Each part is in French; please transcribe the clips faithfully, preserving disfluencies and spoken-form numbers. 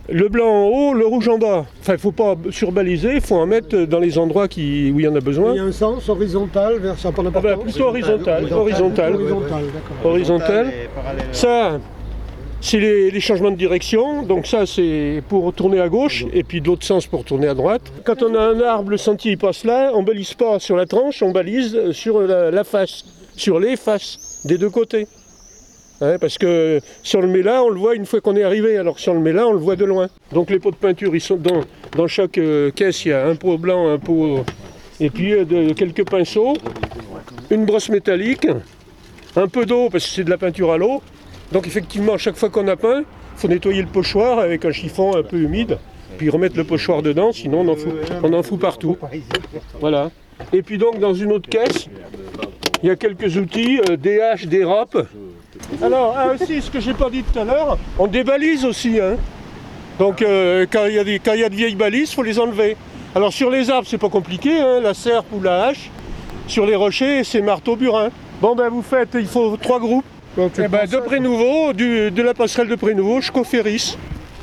Le blanc en haut, le rouge en bas. Enfin, il ne faut pas surbaliser, il faut en mettre dans les endroits qui, où il y en a besoin. Il y a un sens horizontal vers ça pas ah ben, Plutôt horizontal. Horizontal. Horizontal, horizontal. Ça, c'est les, les changements de direction. Donc ça, c'est pour tourner à gauche et puis de l'autre sens pour tourner à droite. Quand on a un arbre, le sentier il passe là, on ne balise pas sur la tranche, on balise sur la, la face, sur les faces des deux côtés. Hein, parce que si on le met là, on le voit une fois qu'on est arrivé, alors si on le met là, on le voit de loin. Donc les pots de peinture, ils sont dans, dans chaque euh, caisse, il y a un pot blanc, un pot... Et puis euh, de, quelques pinceaux, une brosse métallique, un peu d'eau, parce que c'est de la peinture à l'eau. Donc effectivement, chaque fois qu'on a peint, il faut nettoyer le pochoir avec un chiffon un peu humide, puis remettre le pochoir dedans, sinon on en fout, on en fout partout. Voilà. Et puis donc dans une autre caisse, il y a quelques outils, euh, des haches, des râpes. Alors, ah, aussi, ce que j'ai pas dit tout à l'heure, on débalise aussi. Hein. Donc, euh, quand il y a des, quand il y a de vieilles balises, il faut les enlever. Alors, sur les arbres, c'est pas compliqué, hein, la serpe ou la hache. Sur les rochers, c'est marteau-burin. Bon, ben, vous faites, il faut trois groupes. Donc, eh ben, de Prénouveau, du, de la passerelle de Prénouveau jusqu'au Ferris.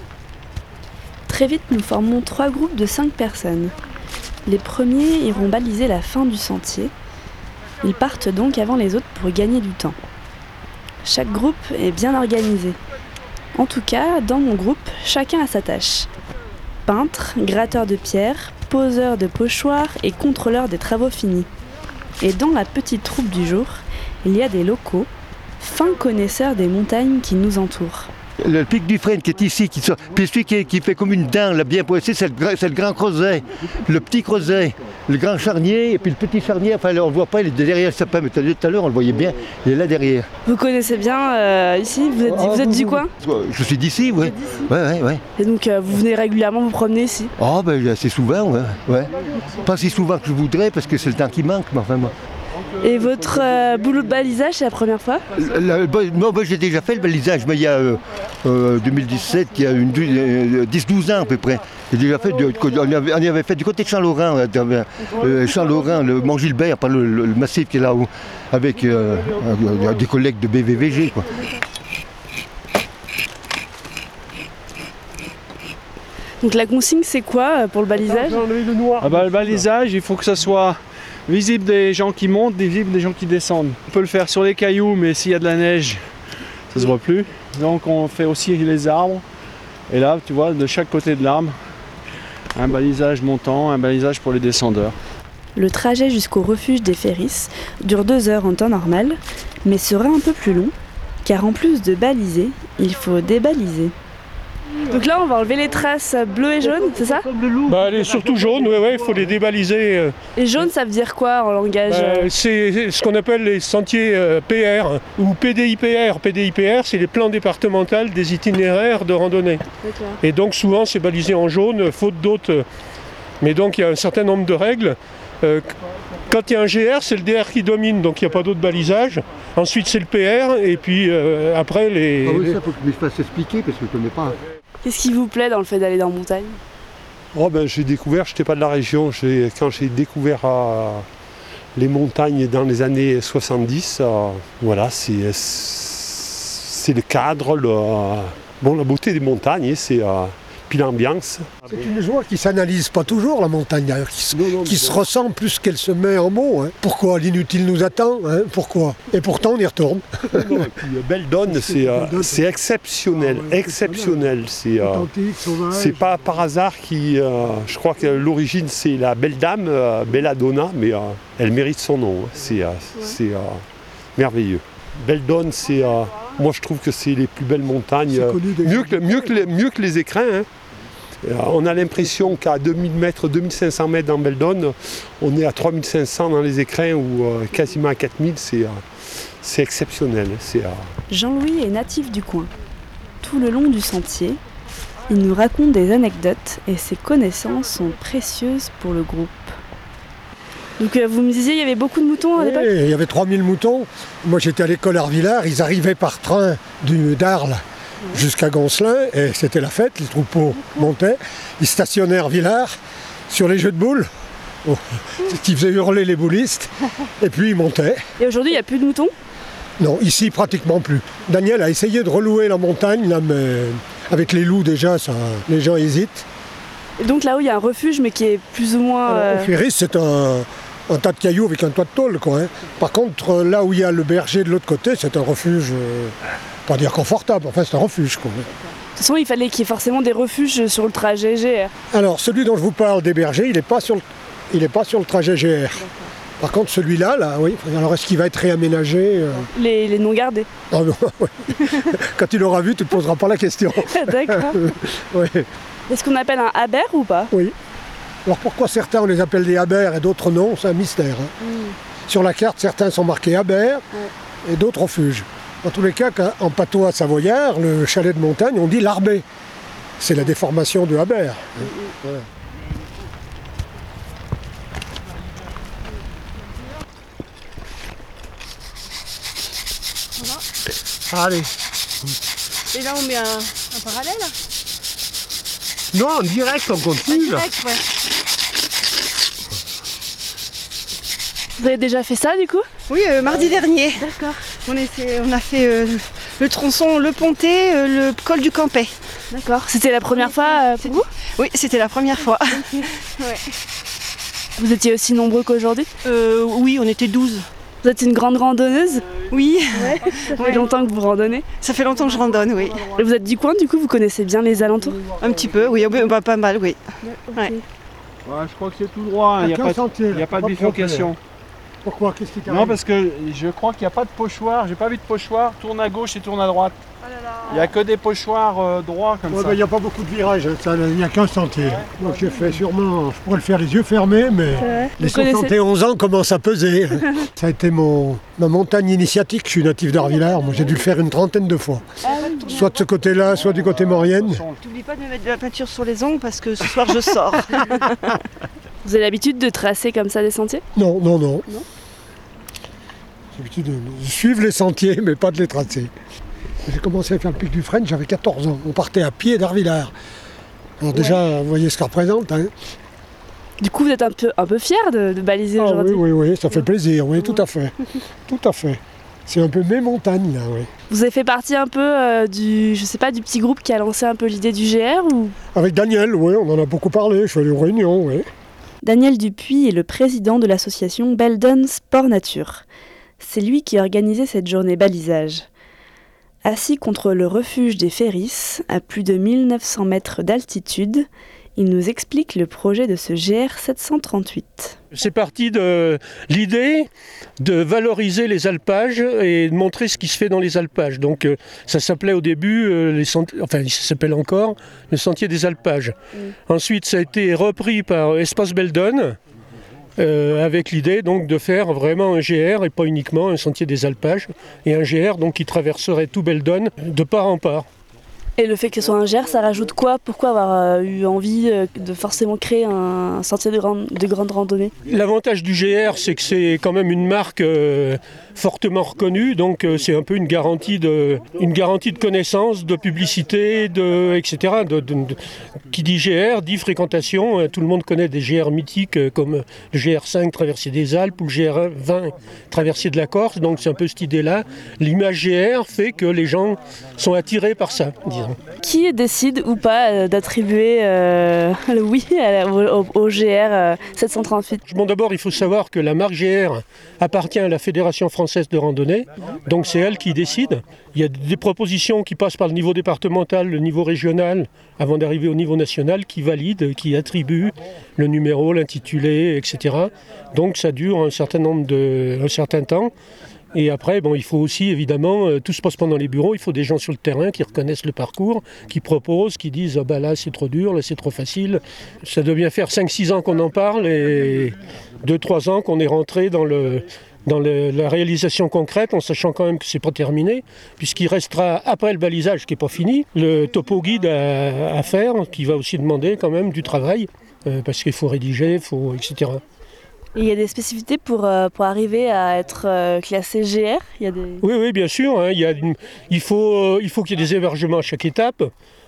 Très vite, nous formons trois groupes de cinq personnes. Les premiers iront baliser la fin du sentier. Ils partent donc avant les autres pour gagner du temps. Chaque groupe est bien organisé. En tout cas, dans mon groupe, chacun a sa tâche. Peintre, gratteur de pierre, poseur de pochoirs et contrôleur des travaux finis. Et dans la petite troupe du jour, il y a des locaux, fins connaisseurs des montagnes qui nous entourent. Le pic du Frêne qui est ici, qui, puis celui qui, qui fait comme une dinde, là, bien poissé, c'est le, c'est le grand creuset, le petit creuset, le grand charnier, et puis le petit charnier, enfin on ne le voit pas, il est derrière le sapin, mais tout à l'heure on le voyait bien, il est là derrière. Vous connaissez bien euh, ici, vous êtes, ah, vous êtes du coin? Je suis d'ici, oui. Ouais, ouais, ouais. Et donc euh, vous venez régulièrement vous promener ici? Oh ben assez souvent, ouais, ouais. Pas si souvent que je voudrais, parce que c'est le temps qui manque, mais enfin moi. Et votre euh, boulot de balisage, c'est la première fois? le, le, Moi, moi j'ai déjà fait le balisage, mais il y a euh, euh, deux mille dix-sept, il y a une, euh, dix douze ans à peu près. J'ai déjà fait, de, on, avait, on avait fait du côté de Champ-Laurent, euh, Champ-Laurent, le Mont-Gilbert, pas le, le, le massif qui est là-haut, avec euh, euh, des collègues de B V V G, quoi. Donc la consigne, c'est quoi pour le balisage? Ah bah, le balisage, il faut que ça soit visible des gens qui montent, visible des gens qui descendent. On peut le faire sur les cailloux, mais s'il y a de la neige, ça se voit plus. Donc on fait aussi les arbres. Et là, tu vois, de chaque côté de l'arbre, un balisage montant, un balisage pour les descendeurs. Le trajet jusqu'au refuge des Ferris dure deux heures en temps normal, mais sera un peu plus long, car en plus de baliser, il faut débaliser. Donc là, on va enlever les traces bleues et jaunes, c'est ça? Bah, elle est surtout jaune, ouais, ouais, il faut les débaliser. Et jaune, ça veut dire quoi en langage? bah, C'est ce qu'on appelle les sentiers euh, P R ou P D I P R. P D I P R, c'est les plans départementaux des itinéraires de randonnée. Et donc souvent, c'est balisé en jaune, faute d'autres. Mais donc, il y a un certain nombre de règles. Euh, quand il y a un G R, c'est le D R qui domine, donc il n'y a pas d'autre balisage. Ensuite, c'est le P R, et puis euh, après, les... Ah oui, ça faut que je me fasse expliquer, parce que je ne connais pas. Qu'est-ce qui vous plaît dans le fait d'aller dans la montagne? Oh ben, j'ai découvert, je n'étais pas de la région, j'ai, quand j'ai découvert euh, les montagnes dans les années soixante-dix, euh, voilà, c'est, c'est le cadre, le, euh, bon, la beauté des montagnes, c'est... Euh, puis l'ambiance. C'est une joie qui ne s'analyse pas toujours, la montagne d'ailleurs, qui, non, non, qui se non. ressent plus qu'elle se met en mots. Hein. Pourquoi l'inutile nous attend, hein. Pourquoi? Et pourtant on y retourne. Non, et puis, Belledonne, c'est, euh, c'est exceptionnel, ah ouais, exceptionnel. C'est, euh, c'est pas par hasard qui, euh, je crois que l'origine c'est la belle dame, euh, Belladonna, mais euh, elle mérite son nom. Hein. C'est, euh, ouais. c'est euh, merveilleux. Belledonne, c'est, euh, moi je trouve que c'est les plus belles montagnes, euh, mieux, que, mieux, que les, mieux que les écrins. Hein. Euh, on a l'impression qu'à deux mille mètres, deux mille cinq cents mètres dans Belledonne, on est à trois mille cinq cents dans les écrins ou euh, quasiment à quatre mille, c'est, euh, c'est exceptionnel. C'est, euh... Jean-Louis est natif du coin. Tout le long du sentier, il nous raconte des anecdotes et ses connaissances sont précieuses pour le groupe. Donc euh, vous me disiez il y avait beaucoup de moutons à l'époque? Oui, il y avait trois mille moutons. Moi j'étais à l'école Arvillard, ils arrivaient par train du, d'Arles ouais. jusqu'à Goncelin et c'était la fête, les troupeaux montaient. Ils stationnaient à Arvillard sur les jeux de boules, oh, qui faisaient hurler les boulistes, et puis ils montaient. Et aujourd'hui il n'y a plus de moutons? Non, ici pratiquement plus. Daniel a essayé de relouer la montagne, là, mais Avec les loups déjà, ça, les gens hésitent. Et donc là-haut, il y a un refuge, mais qui est plus ou moins... Alors, euh, au Ferris, c'est un, un tas de cailloux avec un toit de tôle, quoi. Hein. Par contre, là où il y a le berger de l'autre côté, c'est un refuge, euh, pas dire confortable, enfin c'est un refuge, quoi. De toute façon, il fallait qu'il y ait forcément des refuges sur le trajet G R. Alors, celui dont je vous parle des bergers, il n'est pas sur le, il est pas sur le trajet G R. Par contre, celui-là, là, oui. Alors, est-ce qu'il va être réaménagé euh... Les, les non gardés. Oh, non, oui. Quand tu l'auras vu, tu ne te poseras pas la question. D'accord. Oui. Est-ce qu'on appelle un haber ou pas? Oui. Alors, pourquoi certains, on les appelle des habers et d'autres non, c'est un mystère. Hein. Mm. Sur la carte, certains sont marqués habers ouais. et d'autres refuges. Dans tous les cas, en patois savoyard, le chalet de montagne, on dit l'arbé. C'est la déformation de haber. Mm. Voilà. Allez. Et là, on met un, un parallèle? Non, en direct, on continue. En direct, ouais. Vous avez déjà fait ça, du coup? Oui, euh, mardi dernier. D'accord. On, essaie, on a fait euh, le tronçon, le Pontet, euh, le col du Campet. D'accord. C'était la première fois euh, pour vous? Oui, c'était la première fois. Okay. Ouais. Vous étiez aussi nombreux qu'aujourd'hui? euh, Oui, on était douze. Vous êtes une grande randonneuse? Oui. Ouais, ça fait ouais. longtemps que vous randonnez? Ça fait longtemps que je randonne, oui. Et vous êtes du coin, du coup, vous connaissez bien les alentours? Un petit peu, oui, bah, pas mal, oui. Okay. Ouais. Ouais, je crois que c'est tout droit, il n'y a pas de, y a pas de bifurcation. Pourquoi? Qu'est-ce qui t'arrive? Non, parce que je crois qu'il n'y a pas de pochoir, j'ai pas vu de pochoir, tourne à gauche et tourne à droite. Il n'y a que des pochoirs euh, droits comme ouais, ça. Il n'y a pas beaucoup de virages, hein. Il n'y a qu'un sentier. Ouais. Donc j'ai fait sûrement, je pourrais le faire les yeux fermés, mais les soixante et onze ans commencent à peser. Ça a été mon, ma montagne initiatique, je suis natif d'Arvillard, moi j'ai dû le faire une trentaine de fois. Ah, oui. Soit de ce côté-là, soit du côté Maurienne. N'oublie pas de me mettre de la peinture sur les ongles parce que ce soir je sors. Vous avez l'habitude de tracer comme ça des sentiers? Non, non, non. non j'ai l'habitude de suivre les sentiers, mais pas de les tracer. J'ai commencé à faire le pic du Frêne, j'avais quatorze ans. On partait à pied d'Arvillard. Alors déjà, ouais. Vous voyez ce que ça représente. Hein. Du coup, vous êtes un peu, un peu fier de, de baliser ah, aujourd'hui? Oui, oui, oui, ça fait plaisir, oui, tout à fait. Tout à fait. C'est un peu mes montagnes, là, oui. Vous avez fait partie un peu euh, du, je sais pas, du petit groupe qui a lancé un peu l'idée du G R ou... Avec Daniel, oui, on en a beaucoup parlé, je suis allé aux réunions, oui. Daniel Dupuis est le président de l'association Beldon Sport Nature. C'est lui qui a organisé cette journée balisage. Assis contre le refuge des Ferris, à plus de mille neuf cents mètres d'altitude, il nous explique le projet de ce G R sept cent trente-huit. C'est parti de l'idée de valoriser les alpages et de montrer ce qui se fait dans les alpages. Donc euh, ça s'appelait au début, euh, les sent... enfin ça s'appelle encore, le sentier des alpages. Mm. Ensuite ça a été repris par Espace Beldon, Euh, avec l'idée donc de faire vraiment un G R et pas uniquement un sentier des alpages, et un G R donc qui traverserait tout Beldon de part en part. Et le fait que ce soit un G R, ça rajoute quoi? Pourquoi avoir euh, eu envie euh, de forcément créer un, un sentier de grande, de grande randonnée? L'avantage du G R, c'est que c'est quand même une marque euh, fortement reconnue, donc euh, c'est un peu une garantie de, une garantie de connaissance, de publicité, de, et cetera. De, de, de, qui dit G R dit fréquentation. Tout le monde connaît des G R mythiques euh, comme le G R cinq traversée des Alpes ou le G R vingt traversée de la Corse, donc c'est un peu cette idée-là. L'image G R fait que les gens sont attirés par ça, disons. Qui décide ou pas d'attribuer euh, le oui au, au G R euh, sept cent trente-huit? Bon, d'abord, il faut savoir que la marque G R appartient à la Fédération française de randonnée, donc c'est elle qui décide. Il y a des propositions qui passent par le niveau départemental, le niveau régional, avant d'arriver au niveau national, qui valident, qui attribuent le numéro, l'intitulé, et cetera. Donc ça dure un certain nombre de, un certain temps. Et après, bon, il faut aussi, évidemment, euh, tout se passe pendant les bureaux, il faut des gens sur le terrain qui reconnaissent le parcours, qui proposent, qui disent ah bah là c'est trop dur, là c'est trop facile. Ça doit bien faire cinq six ans qu'on en parle et deux trois ans qu'on est rentré dans, le, dans le, la réalisation concrète, en sachant quand même que c'est pas terminé, puisqu'il restera, après le balisage qui n'est pas fini, le topo guide à, à faire, qui va aussi demander quand même du travail, euh, parce qu'il faut rédiger, il faut, et cetera. Et il y a des spécificités pour, euh, pour arriver à être euh, classé G R? Il y a des... Oui, oui, bien sûr. Hein, il, y a une... il faut, euh, il faut qu'il y ait des hébergements à chaque étape,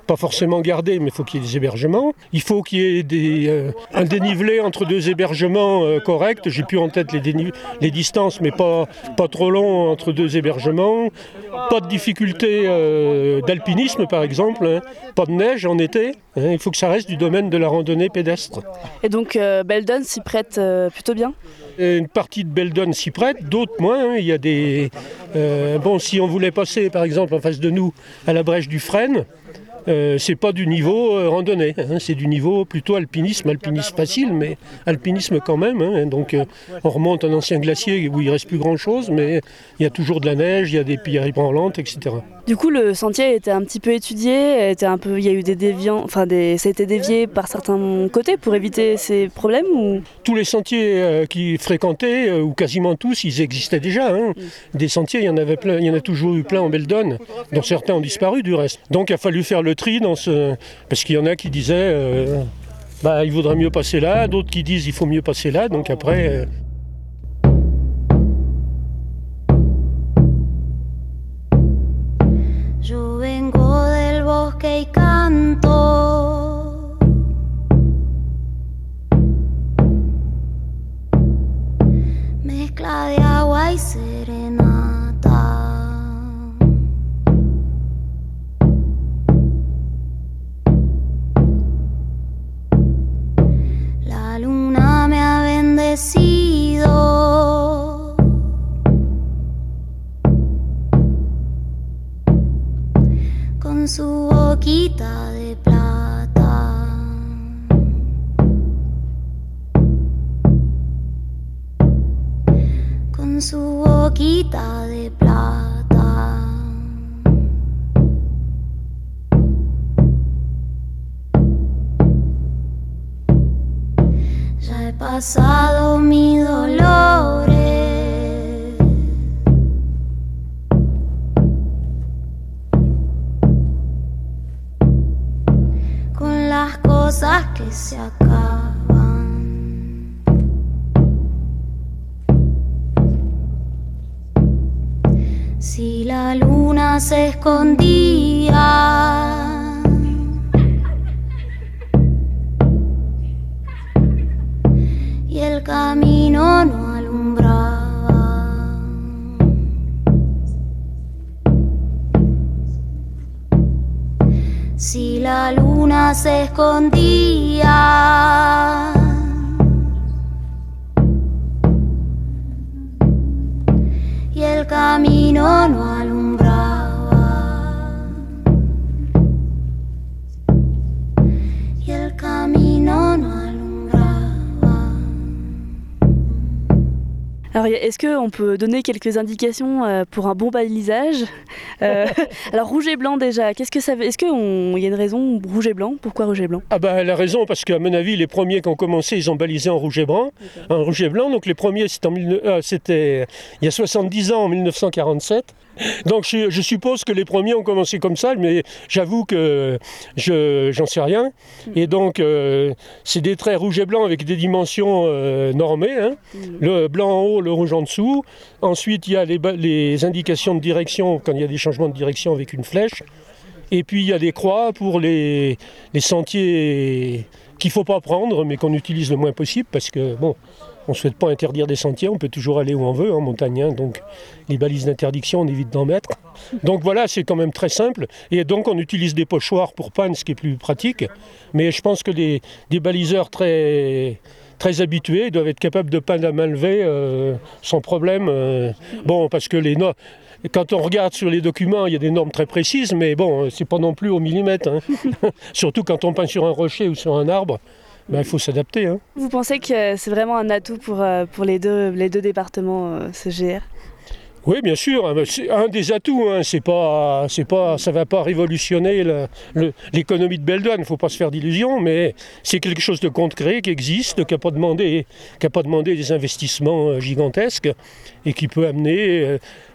pas forcément gardés, mais il faut qu'il y ait des hébergements. Il faut qu'il y ait des, euh, un dénivelé entre deux hébergements euh, corrects. J'ai plus en tête les, dénive- les distances, mais pas, pas trop long entre deux hébergements. Pas de difficulté euh, d'alpinisme, par exemple. Hein. Pas de neige en été. Hein. Il faut que ça reste du domaine de la randonnée pédestre. Et donc euh, Beldon s'y prête euh, plutôt bien? Une partie de Beldon s'y prête, d'autres moins. Hein. Il y a des... Euh, bon, si on voulait passer, par exemple, en face de nous, à la brèche du Frêne, euh, c'est pas du niveau euh, randonnée. Hein. C'est du niveau plutôt alpinisme, alpinisme facile, mais alpinisme quand même. Hein. Donc euh, on remonte un ancien glacier où il reste plus grand-chose, mais il y a toujours de la neige, il y a des pierres ébranlantes, et cetera. Du coup, le sentier était un petit peu étudié, était un peu, il y a eu des déviants, enfin des, ça a été dévié par certains côtés pour éviter ces problèmes ou... Tous les sentiers euh, qui fréquentaient, euh, ou quasiment tous, ils existaient déjà. Hein. Des sentiers, il y en avait plein, il y en a toujours eu plein en Beldon, dont certains ont disparu du reste. Donc il a fallu faire le tri dans ce, parce qu'il y en a qui disaient, euh, bah il vaudrait mieux passer là, d'autres qui disent il faut mieux passer là. Donc après. Euh, Yo vengo del bosque y canto, mezcla de agua y serenata. La luna me ha bendecido, con su boquita de plata. Con su boquita de plata. Ya he pasado mis dolores, con las cosas que se acaban. Si la luna se escondía y el camino no alumbraba, si la luna se escondía y el camino no alumbraba, y el camino no alumbraba. Alors, est-ce qu'on peut donner quelques indications euh, pour un bon balisage? euh, Alors, rouge et blanc déjà, qu'est-ce que ça veut? Est-ce qu'il y a une raison, rouge et blanc? Pourquoi rouge et blanc? Ah bah la raison, parce qu'à mon avis, les premiers qui ont commencé, ils ont balisé en rouge et blanc. Okay. En rouge et blanc, donc les premiers, c'était, en mille... euh, c'était il y a soixante-dix ans, en mille neuf cent quarante-sept. Donc je, je suppose que les premiers ont commencé comme ça, mais j'avoue que je j'en sais rien. Et donc euh, c'est des traits rouge et blanc avec des dimensions euh, normées, hein. Le blanc en haut, le rouge en dessous. Ensuite il y a les, les indications de direction quand il y a des changements de direction avec une flèche. Et puis il y a des croix pour les, les sentiers qu'il ne faut pas prendre, mais qu'on utilise le moins possible, parce que bon, on ne souhaite pas interdire des sentiers, on peut toujours aller où on veut en montagne, hein, donc les balises d'interdiction, on évite d'en mettre. Donc voilà, c'est quand même très simple. Et donc on utilise des pochoirs pour panne, ce qui est plus pratique. Mais je pense que les, des baliseurs très, très habitués doivent être capables de panne à main levée euh, sans problème. Euh, bon, parce que les no- quand on regarde sur les documents, il y a des normes très précises, mais bon, c'est pas non plus au millimètre. Hein. Surtout quand on peint sur un rocher ou sur un arbre. Ben, il faut s'adapter. Hein. Vous pensez que c'est vraiment un atout pour, pour les, deux, les deux départements, ce G R? Oui, bien sûr. C'est un des atouts. Hein. C'est pas, c'est pas, ça ne va pas révolutionner le, le, l'économie de Beldon. Il ne faut pas se faire d'illusions, mais c'est quelque chose de concret qui existe, qui n'a pas demandé, qui n'a pas demandé des investissements gigantesques et qui peut amener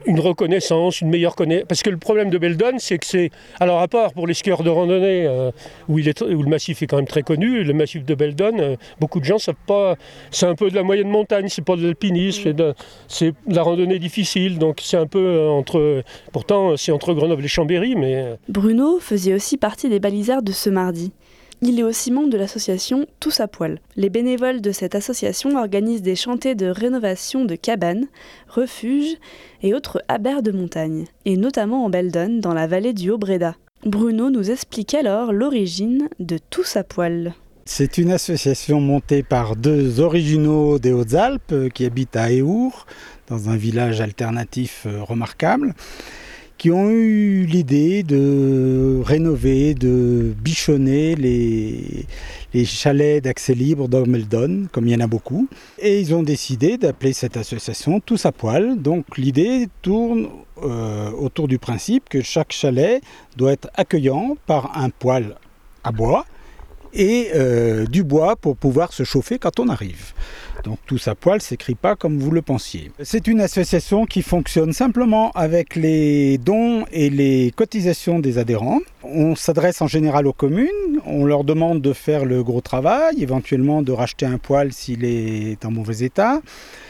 une reconnaissance, une meilleure connaissance. Parce que le problème de Beldon, c'est que c'est... Alors à part pour les skieurs de randonnée, euh, où, il est, où le massif est quand même très connu, le massif de Beldon, euh, beaucoup de gens ne savent pas... C'est un peu de la moyenne montagne, c'est pas de l'alpinisme, c'est de, c'est de la randonnée difficile, donc c'est un peu euh, entre... Pourtant, c'est entre Grenoble et Chambéry, mais... Bruno faisait aussi partie des balisards de ce mardi. Il est aussi membre de l'association Tous à poil. Les bénévoles de cette association organisent des chantiers de rénovation de cabanes, refuges et autres haberts de montagne, et notamment en Beldon, dans la vallée du Haut-Bréda. Bruno nous explique alors l'origine de Tous à poil. C'est une association montée par deux originaux des Hautes-Alpes qui habitent à Éour, dans un village alternatif remarquable, qui ont eu l'idée de rénover, de bichonner les, les chalets d'accès libre dans Beldon, comme il y en a beaucoup. Et ils ont décidé d'appeler cette association Tous à poil. Donc l'idée tourne euh, autour du principe que chaque chalet doit être accueillant par un poêle à bois et euh, du bois pour pouvoir se chauffer quand on arrive. Donc Tous à poil ne s'écrit pas comme vous le pensiez. C'est une association qui fonctionne simplement avec les dons et les cotisations des adhérents. On s'adresse en général aux communes, on leur demande de faire le gros travail, éventuellement de racheter un poêle s'il est en mauvais état,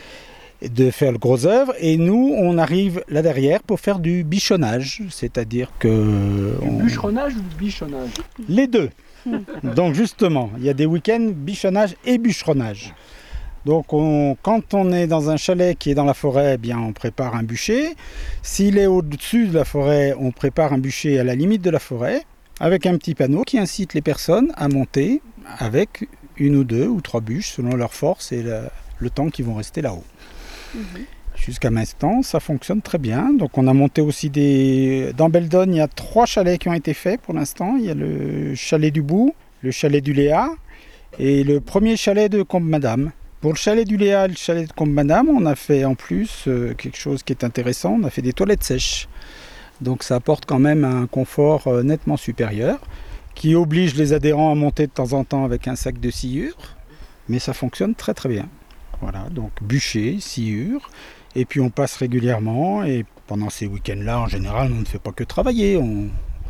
de faire le gros œuvre, et nous on arrive là derrière pour faire du bichonnage, c'est-à-dire que... On... Bûcheronnage ou bichonnage? Les deux. Donc justement, il y a des week-ends bichonnage et bûcheronnage. Donc on, quand on est dans un chalet qui est dans la forêt, eh bien on prépare un bûcher. S'il est au-dessus de la forêt, on prépare un bûcher à la limite de la forêt, avec un petit panneau qui incite les personnes à monter avec une ou deux ou trois bûches selon leur force et le, le temps qu'ils vont rester là-haut. Mmh. Jusqu'à maintenant, ça fonctionne très bien. Donc on a monté aussi des... Dans Beldon, il y a trois chalets qui ont été faits pour l'instant. Il y a le chalet du Bout, le chalet du Léa et le premier chalet de Combe-Madame. Pour le chalet du Léa et le chalet de Combe-Madame, on a fait en plus euh, quelque chose qui est intéressant, on a fait des toilettes sèches. Donc ça apporte quand même un confort euh, nettement supérieur, qui oblige les adhérents à monter de temps en temps avec un sac de sciure, mais ça fonctionne très très bien. Voilà, donc bûcher, sciure, et puis on passe régulièrement, et pendant ces week-ends-là, en général, on ne fait pas que travailler, on...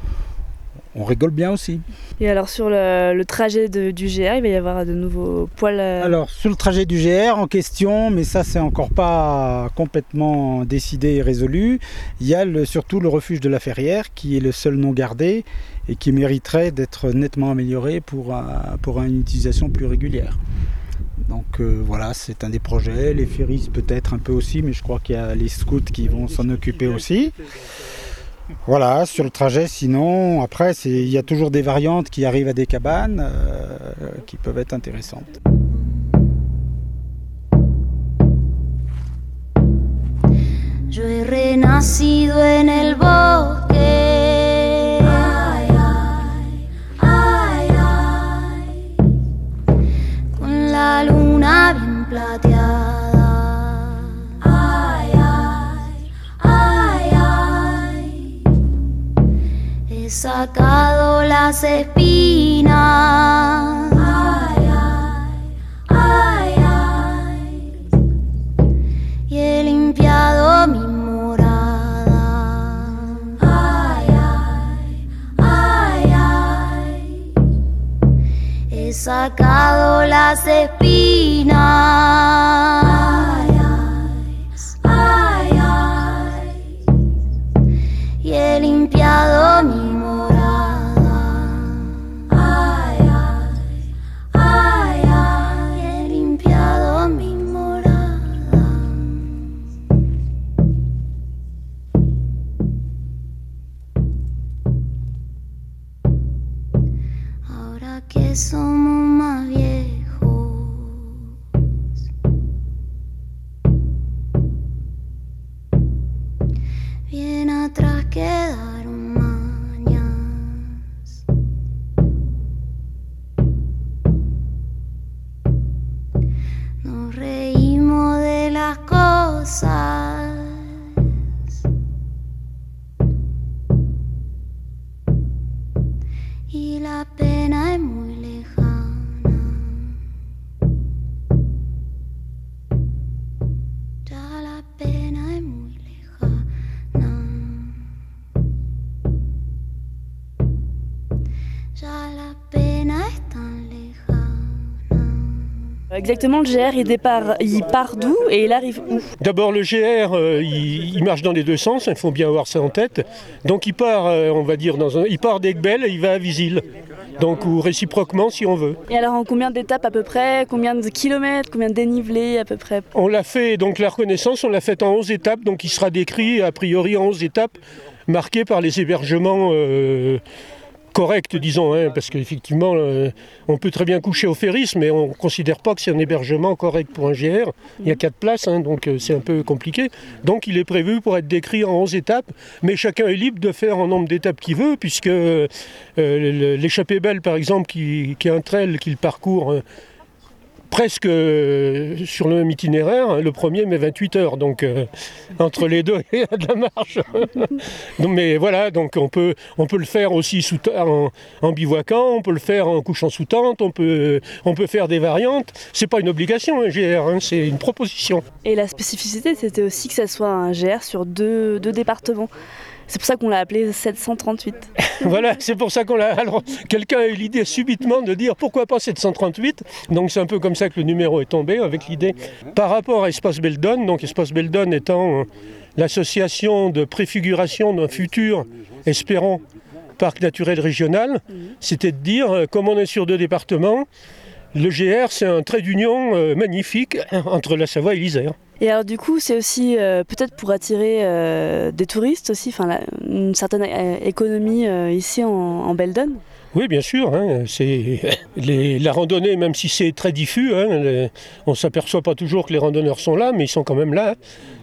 On rigole bien aussi. Et alors sur le, le trajet de, du G R, il va y avoir de nouveaux poils euh... Alors sur le trajet du G R en question, mais ça c'est encore pas complètement décidé et résolu, il y a le, surtout le refuge de la Ferrière qui est le seul non gardé et qui mériterait d'être nettement amélioré pour, euh, pour une utilisation plus régulière. Donc euh, voilà, c'est un des projets, les ferries peut-être un peu aussi, mais je crois qu'il y a les scouts qui vont s'en occuper aussi. Voilà, sur le trajet, sinon, après, il y a toujours des variantes qui arrivent à des cabanes euh, qui peuvent être intéressantes. Yo he renacido en el bosque. Ay, ay, ay, ay. Con la luna bien plateada. He sacado las espinas, ay, ay, ay, ay, y he limpiado mi morada, ay, ay, ay, ay, he sacado las espinas, ay, ay, ay, y he limpiado mi morada. Que somos más viejos, bien atrás quedaron mañas, nos reímos de las cosas y la pena es muy pena es tan lejana. Exactement, le G R, il, départ, il part d'où et il arrive où? D'abord, le G R, euh, il, il marche dans les deux sens, il faut bien avoir ça en tête. Donc il part, euh, on va dire, dans un, il part d'Aiguebel et il va à Visil. Donc, ou réciproquement si on veut. Et alors en combien d'étapes à peu près? Combien de kilomètres? Combien de dénivelés à peu près? On l'a fait, donc la reconnaissance, on l'a faite en onze étapes, donc il sera décrit a priori en onze étapes, marquées par les hébergements euh, corrects, disons, hein, parce qu'effectivement, euh, on peut très bien coucher au Ferris, mais on ne considère pas que c'est un hébergement correct pour un G R. Il y a quatre places, hein, donc euh, c'est un peu compliqué. Donc il est prévu pour être décrit en onze étapes, mais chacun est libre de faire un nombre d'étapes qu'il veut, puisque euh, l'échappée belle, par exemple, qui, qui est un trail qu'il parcourt euh, presque euh, sur le même itinéraire, hein, le premier met vingt-huit heures, donc euh, entre les deux il y a de la marche. Donc, mais voilà, donc on peut, on peut le faire aussi sous en, en bivouaquant, on peut le faire en couchant sous tente, on peut, on peut faire des variantes. C'est pas une obligation un G R, hein, c'est une proposition. Et la spécificité, c'était aussi que ça soit un G R sur deux, deux départements. C'est pour ça qu'on l'a appelé sept cent trente-huit. Voilà, c'est pour ça qu'on l'a... Alors, quelqu'un a eu l'idée subitement de dire pourquoi pas sept cent trente-huit. Donc c'est un peu comme ça que le numéro est tombé, avec l'idée par rapport à Espace Beldon. Donc Espace Beldon étant euh, l'association de préfiguration d'un futur, espérons, parc naturel régional. C'était de dire, euh, comme on est sur deux départements, le G R c'est un trait d'union euh, magnifique entre la Savoie et l'Isère. Et alors du coup, c'est aussi euh, peut-être pour attirer euh, des touristes aussi, enfin la, une certaine euh, économie euh, ici en, en Beldon. Oui, bien sûr. Hein, c'est les, la randonnée, même si c'est très diffus, hein, les, on ne s'aperçoit pas toujours que les randonneurs sont là, mais ils sont quand même là.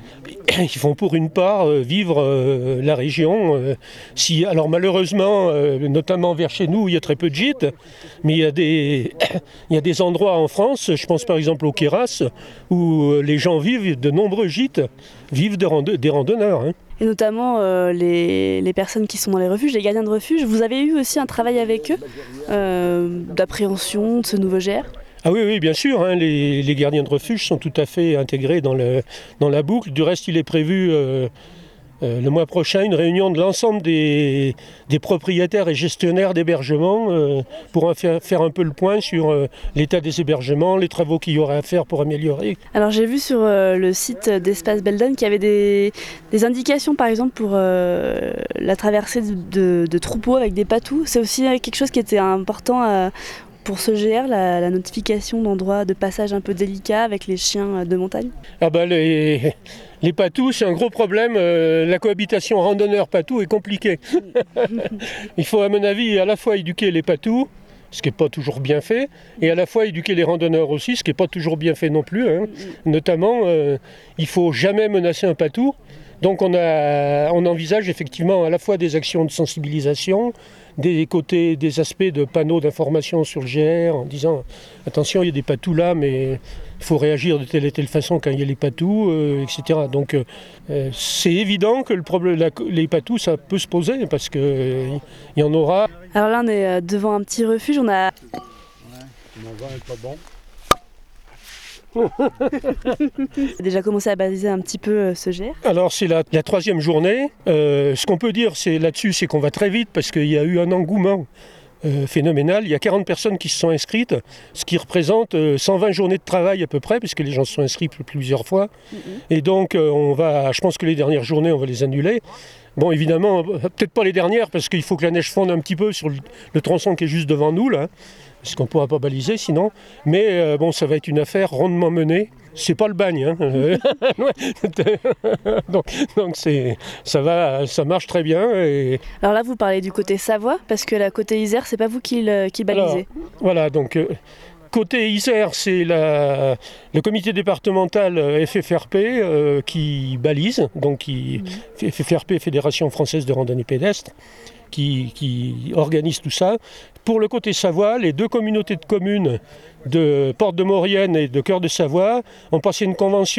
Ils font pour une part euh, vivre euh, la région. Euh, si, alors malheureusement, euh, notamment vers chez nous, il y a très peu de gîtes, mais il y a des, il y a des endroits en France, je pense par exemple au Queyras, où les gens vivent, de nombreux gîtes vivent de rando- des randonneurs. Hein. Et notamment euh, les, les personnes qui sont dans les refuges, les gardiens de refuge. Vous avez eu aussi un travail avec eux, euh, d'appréhension de ce nouveau G R? Ah oui, oui, bien sûr, hein, les, les gardiens de refuge sont tout à fait intégrés dans, le, dans la boucle. Du reste, il est prévu euh, euh, le mois prochain une réunion de l'ensemble des, des propriétaires et gestionnaires d'hébergements euh, pour faire, faire un peu le point sur euh, l'état des hébergements, les travaux qu'il y aurait à faire pour améliorer. Alors j'ai vu sur euh, le site d'Espace Beldon qu'il y avait des, des indications par exemple pour euh, la traversée de, de, de troupeaux avec des patous. C'est aussi quelque chose qui était important à... Pour ce G R, la, la notification d'endroits de passage un peu délicats avec les chiens de montagne? Ah bah les, les patous, c'est un gros problème. Euh, la cohabitation randonneur-patou est compliquée. Il faut à mon avis à la fois éduquer les patous, ce qui n'est pas toujours bien fait, et à la fois éduquer les randonneurs aussi, ce qui n'est pas toujours bien fait non plus. Hein. Notamment, euh, il ne faut jamais menacer un patou. Donc on, a, on envisage effectivement à la fois des actions de sensibilisation, des côtés, des aspects de panneaux d'information sur le G R en disant attention, il y a des patous là, mais il faut réagir de telle et telle façon quand il y a les patous, euh, et cetera. Donc euh, c'est évident que le problème, la, les patous, ça peut se poser parce qu'il euh, y en aura. Alors là, on est devant un petit refuge, on a... déjà commencé à baliser un petit peu ce G R. Alors c'est la, la troisième journée. Euh, ce qu'on peut dire c'est, là-dessus, c'est qu'on va très vite parce qu'il y a eu un engouement euh, phénoménal. Il y a quarante personnes qui se sont inscrites, ce qui représente euh, cent vingt journées de travail à peu près, puisque les gens se sont inscrits plusieurs fois. Mm-hmm. Et donc euh, on va, je pense que les dernières journées, on va les annuler. Bon, évidemment, peut-être pas les dernières, parce qu'il faut que la neige fonde un petit peu sur le, le tronçon qui est juste devant nous, là, parce qu'on ne pourra pas baliser sinon. Mais euh, bon, ça va être une affaire rondement menée. C'est pas le bagne, hein. donc, donc c'est, ça va, ça marche très bien. Et... Alors là, vous parlez du côté Savoie, parce que la côté Isère, c'est pas vous qui, le, qui balisez. Alors, voilà, donc euh, côté Isère, c'est la, le comité départemental F F R P euh, qui balise, donc qui, mmh. F F R P, Fédération Française de Randonnée Pédestre, qui, qui organise tout ça. Pour le côté Savoie, les deux communautés de communes de Porte de Maurienne et de Cœur de Savoie ont passé une convention